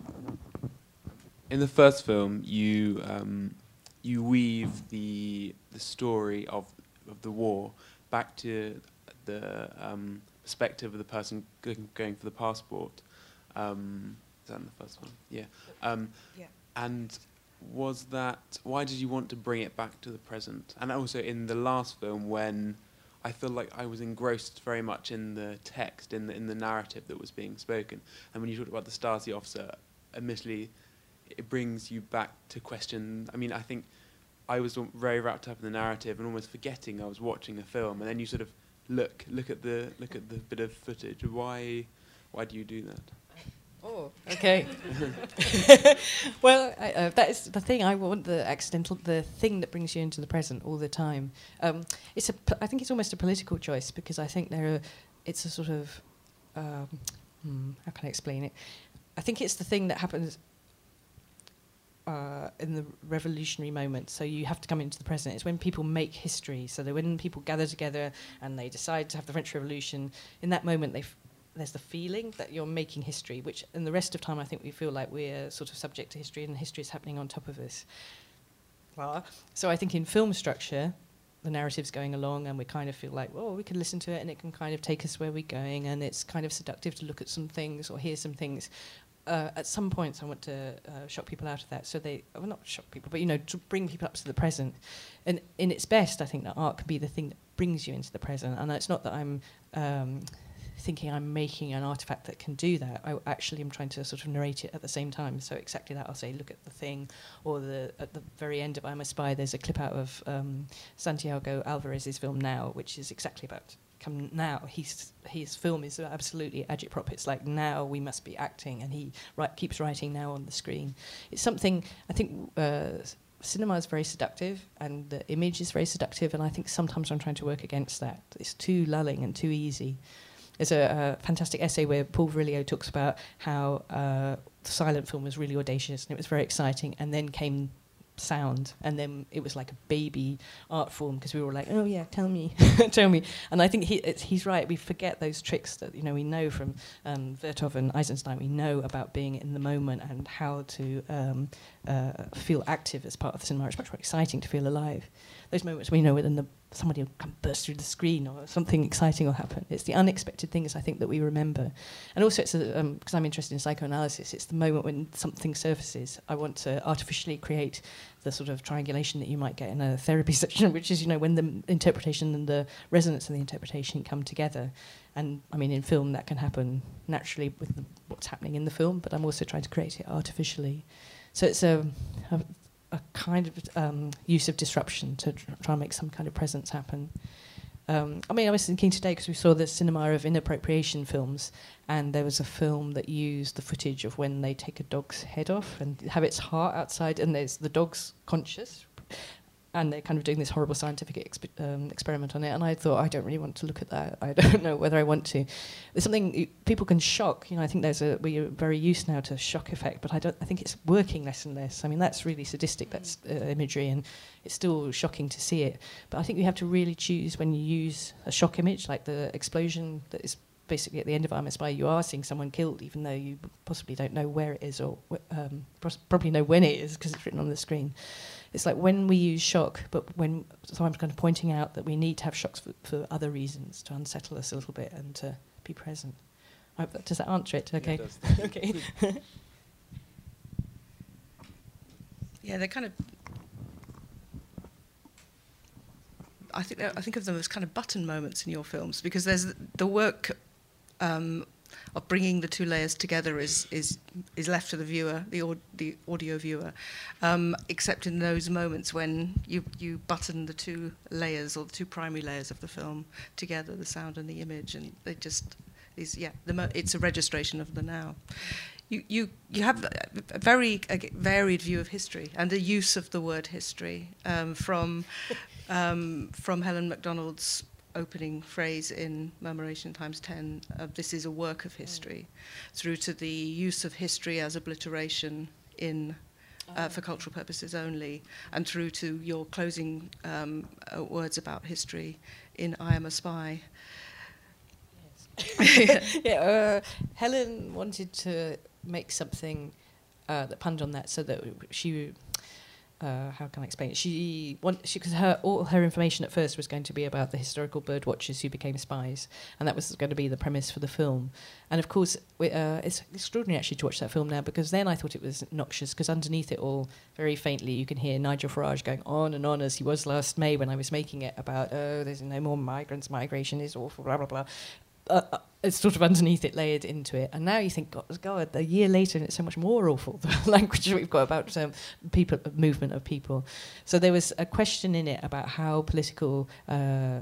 In the first film, you um, you weave the the story of of the war back to the um, perspective of the person going, going for the passport. Um, is that in the first one? Yeah. Um, Yeah. And was that, why did you want to bring it back to the present? And also in the last film, when I feel like I was engrossed very much in the text, in the in the narrative that was being spoken. And when you talked about the Stasi officer, admittedly, it brings you back to question. I mean, I think I was very wrapped up in the narrative and almost forgetting I was watching a film. And then you sort of look look at the look at the bit of footage. Why why do you do that? Oh, okay. Well, I, uh, that is the thing. I want the accidental, the thing that brings you into the present all the time. Um, it's a. I think it's almost a political choice, because I think there are. It's a sort of. Um, hmm, how can I explain it? I think it's the thing that happens. uh, in the revolutionary moment. So you have to come into the present. It's when people make history. So that when people gather together and they decide to have the French Revolution, in that moment they f- there's the feeling that you're making history, which in the rest of time I think we feel like we're sort of subject to history and history is happening on top of us. Well, so I think in film structure, the narrative's going along and we kind of feel like, oh, we can listen to it and it can kind of take us where we're going, and it's kind of seductive to look at some things or hear some things. Uh, at some points I want to uh, shock people out of that, so they, well, not shock people, but, you know, to bring people up to the present. And in its best, I think that art can be the thing that brings you into the present, and it's not that I'm um, thinking I'm making an artifact that can do that. I actually am trying to sort of narrate it at the same time. So exactly that, I'll say, look at the thing, or the at the very end of I'm a Spy, there's a clip out of um, Santiago Alvarez's film Now, which is exactly about come now. He's, his film is absolutely agitprop. It's like, now we must be acting, and he write, keeps writing now on the screen. It's something, I think, uh, cinema is very seductive, and the image is very seductive, and I think sometimes I'm trying to work against that. It's too lulling and too easy. There's a, a fantastic essay where Paul Virilio talks about how uh, the silent film was really audacious and it was very exciting, and then came sound, and then it was like a baby art form, because we were like, oh yeah, tell me, tell me. And I think he, it's, he's right. We forget those tricks that, you know, we know from um, Vertov and Eisenstein. We know about being in the moment and how to um, uh, feel active as part of the cinema. It's much more exciting to feel alive. Those moments we know when the somebody will come burst through the screen or something exciting will happen. It's the unexpected things, I think, that we remember. And also, it's because um, I'm interested in psychoanalysis, it's the moment when something surfaces. I want to artificially create the sort of triangulation that you might get in a therapy session, which is, you know, when the interpretation and the resonance of the interpretation come together. And, I mean, in film, that can happen naturally with the, what's happening in the film, but I'm also trying to create it artificially. So it's a... a a kind of um, use of disruption to tr- try and make some kind of presence happen. Um, I mean, I was thinking today, because we saw the cinema of inappropriation films, and there was a film that used the footage of when they take a dog's head off and have its heart outside, and there's the dog's conscious, and they're kind of doing this horrible scientific exp- um, experiment on it. And I thought, I don't really want to look at that. I don't know whether I want to. There's something people can shock. You know, I think there's a we're very used now to shock effect, but I don't. I think it's working less and less. I mean, that's really sadistic. That's uh, imagery, and it's still shocking to see it. But I think you have to really choose when you use a shock image, like the explosion that is basically at the end of I'm a Spy. You are seeing someone killed, even though you possibly don't know where it is, or um, probably know when it is because it's written on the screen. It's like when we use shock, but when so I'm kind of pointing out that we need to have shocks for, for other reasons, to unsettle us a little bit and to be present. I hope that, does that answer it? Okay. Yeah, it does. Okay. Yeah, they're kind of. I think they're- I think of them as kind of button moments in your films, because there's the work um, of bringing the two layers together is is is left to the viewer, the aud- the audio viewer, um, except in those moments when you you button the two layers or the two primary layers of the film together, the sound and the image, and they just is yeah, the mo- it's a registration of the now. You you you have a very a varied view of history and the use of the word history, um, from um, from Helen Macdonald's opening phrase in Murmuration Times ten, uh, this is a work of history, mm. through to the use of history as obliteration in uh, for cultural purposes only, and through to your closing um, uh, words about history in I Am a Spy. Yes. yeah, uh, Helen wanted to make something uh, that punned on that, so that she... Uh, how can I explain it? She, want, she, because her all her information at first was going to be about the historical bird watchers who became spies, and that was going to be the premise for the film. And of course, we, uh, it's extraordinary actually to watch that film now, because then I thought it was noxious, because underneath it all, very faintly, you can hear Nigel Farage going on and on, as he was last May when I was making it, about, oh, there's no more migrants, migration is awful, blah, blah, blah. Uh, uh, it's sort of underneath it, layered into it, and now you think, God, God, a year later, and it's so much more awful. The language we've got about um, people, movement of people. So there was a question in it about how political uh,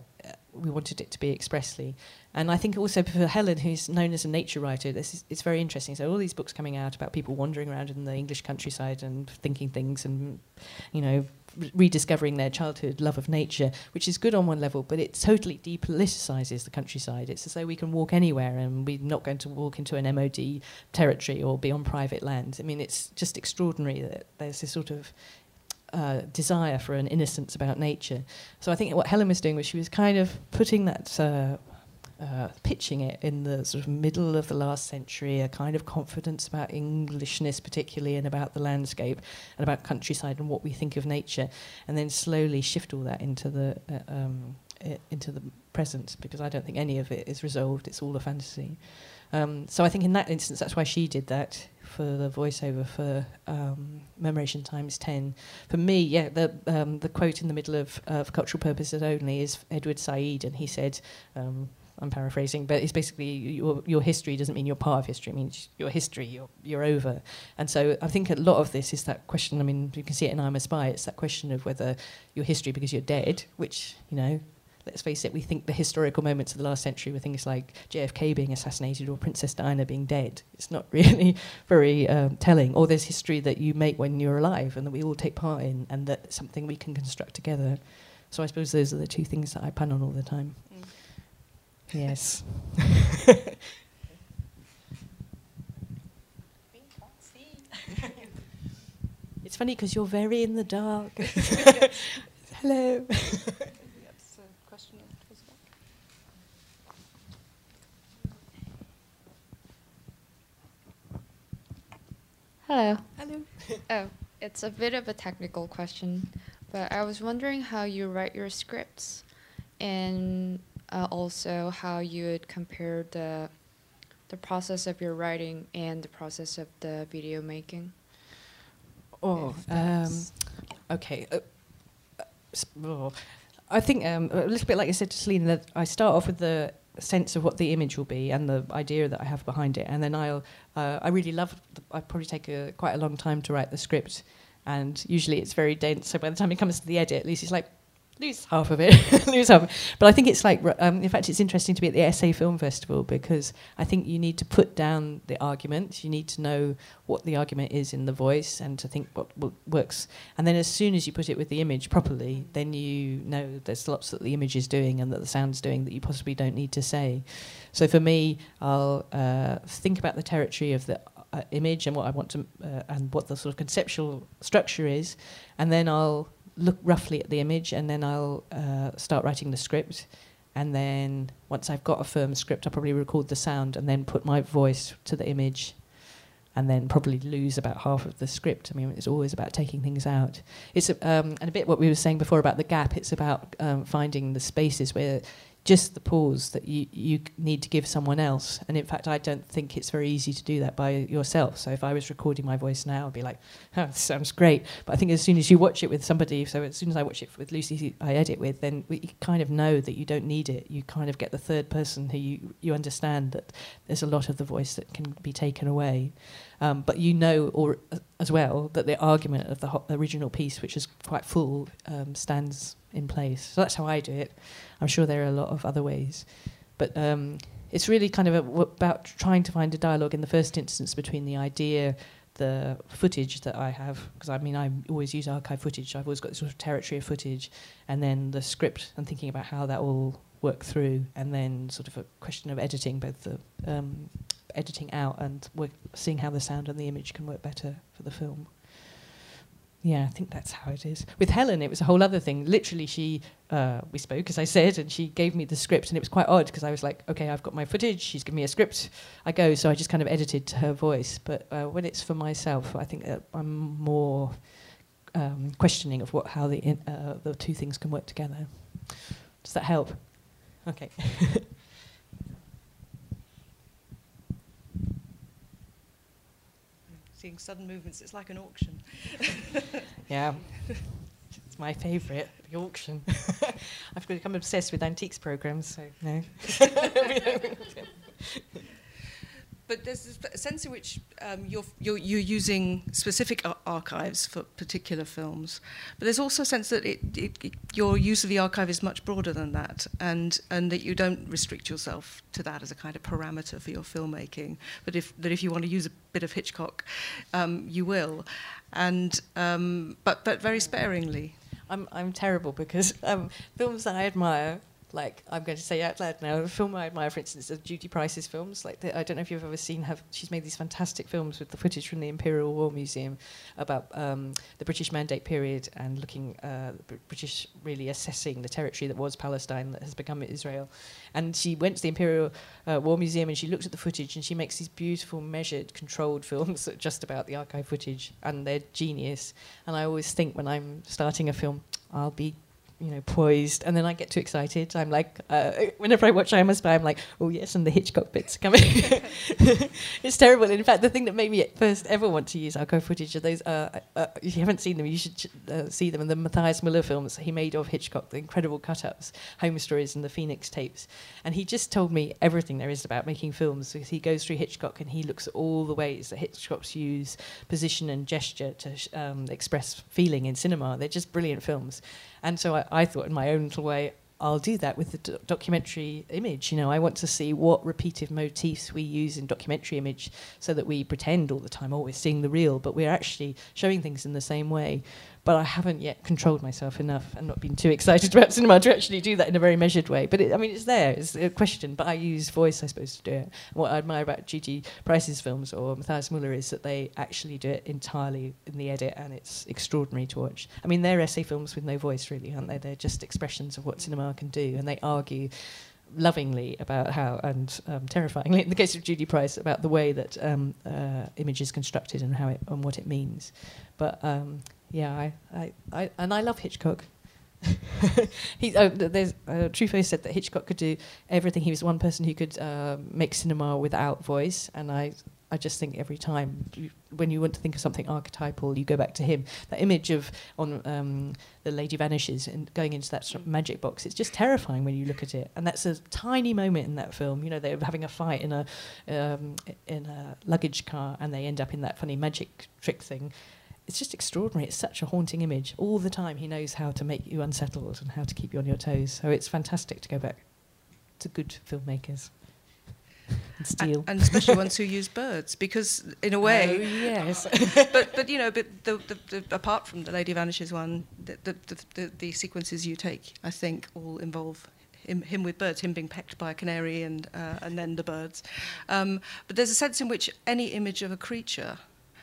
we wanted it to be expressly. And I think also for Helen, who's known as a nature writer, this is, it's very interesting. So all these books coming out about people wandering around in the English countryside and thinking things and, you know, re- rediscovering their childhood love of nature, which is good on one level, but it totally depoliticizes the countryside. It's as though we can walk anywhere and we're not going to walk into an M O D territory or be on private land. I mean, it's just extraordinary that there's this sort of Uh, desire for an innocence about nature. So I think what Helen was doing was she was kind of putting that, uh, uh, pitching it in the sort of middle of the last century, a kind of confidence about Englishness particularly and about the landscape and about countryside and what we think of nature, and then slowly shift all that into the uh, um, I- into the present, because I don't think any of it is resolved. It's all a fantasy. Um, so I think in that instance, that's why she did that for the voiceover for um, Memoration Times ten. For me, yeah, the um, the quote in the middle of, uh, for cultural purposes only is Edward Said, and he said, um, I'm paraphrasing, but it's basically your your history doesn't mean you're part of history. It means your history, you're you're over. And so I think a lot of this is that question. I mean, you can see it in I'm a Spy. It's that question of whether you're history because you're dead, which, you know, let's face it, we think the historical moments of the last century were things like J F K being assassinated or Princess Diana being dead. It's not really very um, telling. Or there's history that you make when you're alive and that we all take part in, and that's something we can construct together. So I suppose those are the two things that I pun on all the time. Mm. Yes. It's funny because you're very in the dark. Hello. Hello. Hello. Oh, it's a bit of a technical question, but I was wondering how you write your scripts, and uh, also how you would compare the the process of your writing and the process of the video making. Oh, um, okay. Uh, uh, oh. I think um, a little bit like I said to Selena, that I start off with the sense of what the image will be and the idea that I have behind it, and then I'll. Uh, I really love. The, I probably take a, quite a long time to write the script, and usually it's very dense. So by the time it comes to the edit, at least it's like lose half of it, lose half. Of it. But I think it's like. Um, in fact, it's interesting to be at the S A Film Festival, because I think you need to put down the argument. You need to know what the argument is in the voice, and to think what, what works. And then as soon as you put it with the image properly, then you know there's lots that the image is doing and that the sound's doing that you possibly don't need to say. So for me, I'll uh, think about the territory of the uh, image and what I want to, uh, and what the sort of conceptual structure is, and then I'll look roughly at the image, and then I'll uh, start writing the script. And then once I've got a firm script, I'll probably record the sound and then put my voice to the image, and then probably lose about half of the script. I mean, it's always about taking things out. It's a, um, and a bit what we were saying before about the gap. It's about um, finding the spaces where just the pause that you, you need to give someone else. And in fact, I don't think it's very easy to do that by yourself. So if I was recording my voice now, I'd be like, oh, this sounds great. But I think as soon as you watch it with somebody, so as soon as I watch it with Lucy, who I edit with, then we kind of know that you don't need it. You kind of get the third person who you, you understand that there's a lot of the voice that can be taken away. Um, but you know or, uh, as well that the argument of the ho- original piece, which is quite full, um, stands in place. So that's how I do it. I'm sure there are a lot of other ways. But um, it's really kind of a, w- about trying to find a dialogue in the first instance between the idea, the footage that I have, because I mean I always use archive footage, I've always got this sort of territory of footage, and then the script and thinking about how that will work through, and then sort of a question of editing, both the um, editing out and work, seeing how the sound and the image can work better for the film. Yeah, I think that's how it is. With Helen, it was a whole other thing. Literally, she uh, we spoke, as I said, and she gave me the script, and it was quite odd because I was like, okay, I've got my footage, she's given me a script, I go. So I just kind of edited to her voice. But uh, when it's for myself, I think that I'm more um, questioning of what how the in, uh, the two things can work together. Does that help? Okay. Seeing sudden movements, it's like an auction. Yeah, it's my favourite, the auction. I've become obsessed with antiques programmes, so no. But there's this a sense in which um, you're, you're you're using specific ar- archives for particular films, but there's also a sense that it, it, it, your use of the archive is much broader than that, and and that you don't restrict yourself to that as a kind of parameter for your filmmaking. But if that if you want to use a bit of Hitchcock, um, you will, and um, but but very sparingly. I'm I'm terrible because um, films that I admire, like I'm going to say out loud now, a film I admire, for instance, are Judy Price's films. Like the, I don't know if you've ever seen her. She's made these fantastic films with the footage from the Imperial War Museum about um, the British Mandate period and looking uh, the British really assessing the territory that was Palestine that has become Israel. And she went to the Imperial uh, War Museum and she looked at the footage and she makes these beautiful, measured, controlled films that are just about the archive footage, and they're genius. And I always think when I'm starting a film, I'll be, you know, poised, and then I get too excited. I'm like, uh, whenever I watch I Am a Spy, I'm like, oh yes, and the Hitchcock bits are coming. It's terrible. In fact, the thing that made me at first ever want to use archive footage are those, uh, uh, if you haven't seen them, you should uh, see them, and the Matthias Müller films he made of Hitchcock, the incredible cut-ups, Home Stories and the Phoenix tapes. And he just told me everything there is about making films, because he goes through Hitchcock and he looks at all the ways that Hitchcocks use position and gesture to sh- um, express feeling in cinema. They're just brilliant films. And so I, I thought, in my own little way, I'll do that with the do- documentary image. You know, I want to see what repeative motifs we use in documentary image, so that we pretend all the time, oh, we're seeing the real, but we're actually showing things in the same way. But I haven't yet controlled myself enough and not been too excited about cinema to actually do that in a very measured way. But it, I mean, it's there. It's a question. But I use voice, I suppose, to do it. And what I admire about Judy Price's films or Matthias Müller is that they actually do it entirely in the edit, and it's extraordinary to watch. I mean, they're essay films with no voice, really, aren't they? They're just expressions of what cinema can do, and they argue lovingly about how, and um, terrifyingly in the case of Judy Price, about the way that um, uh, image is constructed and how it and what it means. But um, yeah, I, I, I, and I love Hitchcock. he, oh, there's uh, Truffaut said that Hitchcock could do everything. He was one person who could uh, make cinema without voice, and I, I just think every time you, when you want to think of something archetypal, you go back to him. That image of on um, the Lady Vanishes and going into that sort of magic box, it's just terrifying when you look at it. And that's a tiny moment in that film. You know, they're having a fight in a um, in a luggage car, and they end up in that funny magic trick thing. It's just extraordinary. It's such a haunting image. All the time he knows how to make you unsettled and how to keep you on your toes. So it's fantastic to go back to good filmmakers and steal. And, and especially ones who use birds, because in a way... Oh, yes. but, but, you know, but the, the, the, apart from the Lady Vanishes one, the, the, the, the, the sequences you take, I think, all involve... Him, him with birds, him being pecked by a canary, and uh, and then the birds. Um, but there's a sense in which any image of a creature...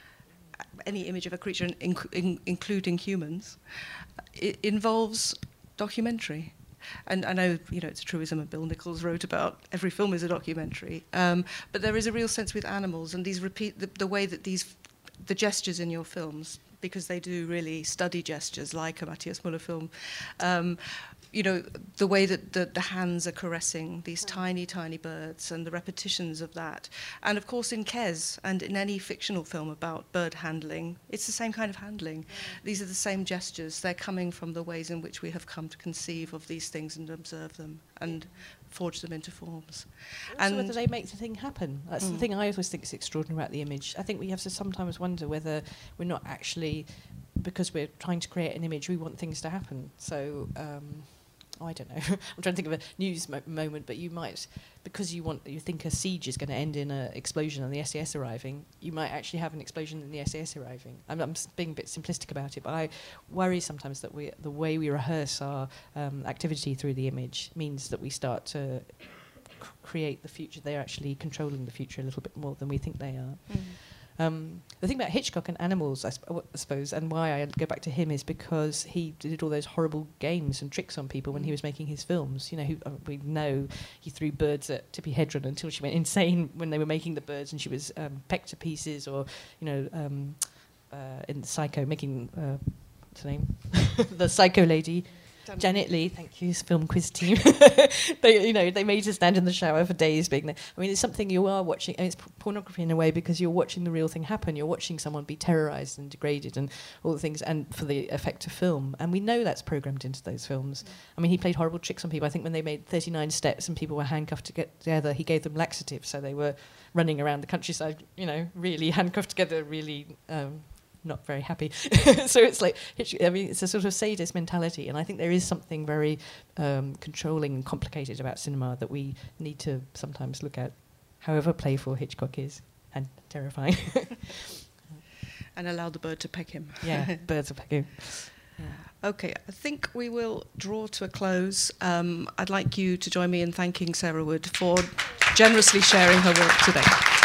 any image of a creature, in, in, including humans, it involves documentary. And I know, you know, it's a truism that Bill Nichols wrote about, every film is a documentary. Um, but there is a real sense with animals, and these repeat the, the way that these, the gestures in your films, because they do really study gestures, like a Matthias Müller film, um, you know, the way that the, the hands are caressing these tiny, tiny birds, and the repetitions of that. And of course in Kes and in any fictional film about bird handling, it's the same kind of handling. Mm. These are the same gestures. They're coming from the ways in which we have come to conceive of these things and observe them and forge them into forms. Also, and whether they make the thing happen. That's mm. the thing I always think is extraordinary about the image. I think we have to sometimes wonder whether we're not actually, because we're trying to create an image, we want things to happen. So... Um, Oh, I don't know. I'm trying to think of a news mo- moment, but you might, because you want, you think a siege is going to end in an explosion and the S A S arriving, you might actually have an explosion in the S A S arriving. I'm, I'm being a bit simplistic about it, but I worry sometimes that we, the way we rehearse our um, activity through the image means that we start to c- create the future. They're actually controlling the future a little bit more than we think they are. Mm. Um, the thing about Hitchcock and animals, I, sp- I suppose, and why I go back to him is because he did all those horrible games and tricks on people when he was making his films. You know, who, uh, we know he threw birds at Tippi Hedren until she went insane when they were making the birds, and she was um, pecked to pieces, or, you know, um, uh, in the Psycho, making, uh, what's her name? the Psycho lady. Janet Leigh, thank you, film quiz team. They, you know, they made us stand in the shower for days being there. I mean, it's something you are watching, and it's pornography in a way because you're watching the real thing happen. You're watching someone be terrorised and degraded and all the things, and for the effect of film. And we know that's programmed into those films. Yeah. I mean, he played horrible tricks on people. I think when they made thirty-nine steps and people were handcuffed to get together, he gave them laxatives, so they were running around the countryside, you know, really handcuffed together, really... Um, not very happy. So it's like, I mean, it's a sort of sadist mentality, and I think there is something very um, controlling and complicated about cinema that we need to sometimes look at, however playful Hitchcock is, and terrifying. And allow the bird to peck him. Yeah, birds will peck him. Yeah. Okay, I think we will draw to a close. Um, I'd like you to join me in thanking Sarah Wood for generously sharing her work today.